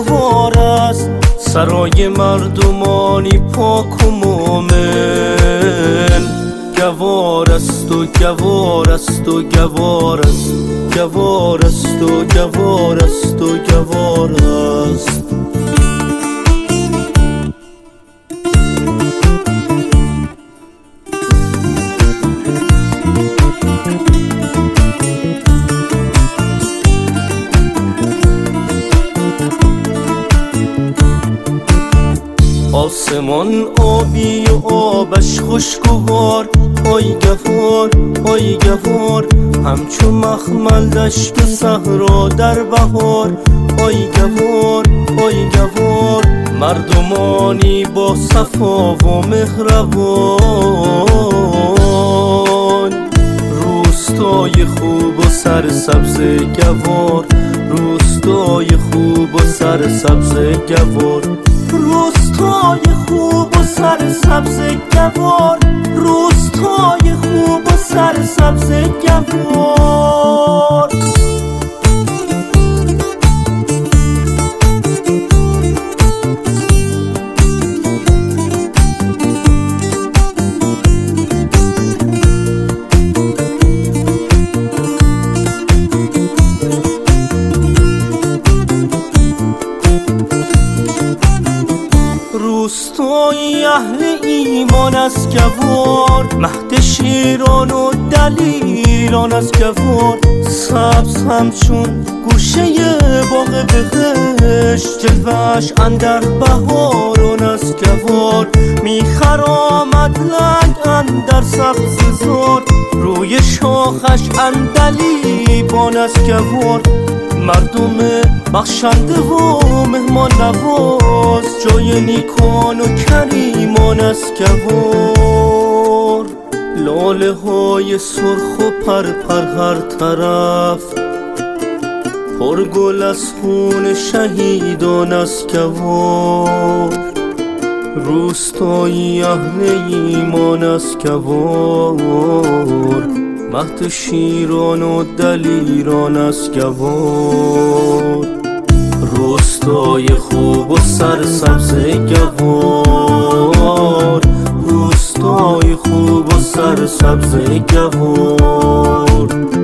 گوار است، سرای مردمانی پاک و مومن. گوار است و گوار است و گوار است، گوار است و گوار است و گوار است. آسمان آبی و آبش خوشگوار، آی گوار آی گوار، همچون مخمل دشت و صحرا در بهار. آی گوار آی گوار، مردمانی با صفا و مهربان. روستای خوب و سرسبز گوار، روستای خوب و سرسبز گوار، روستای خوب و سرسبز گوار، روستای خوب و سرسبز گوار. روستای اهل ایمان از گوار، مهد شیران و دلیران از گوار. سبز همچون گوشه باغ بهشت، جلوه‌اش اندر بهاران از گوار. میخرامد لنگ اندر سبززار، روی شاخش عندلیبان از گوار. مردم بخشنده و مهمان نواز، جای نیکان و کریمان از گوار. لاله های سرخ و پرپر هر طرف، پرگل از خون شهیدان از گوار. روستای اهل ایمان از گوار، مهد شیران و دلیران از گوار. روستای خوب و سرسبز گوار، روستای خوب و سرسبز گوار.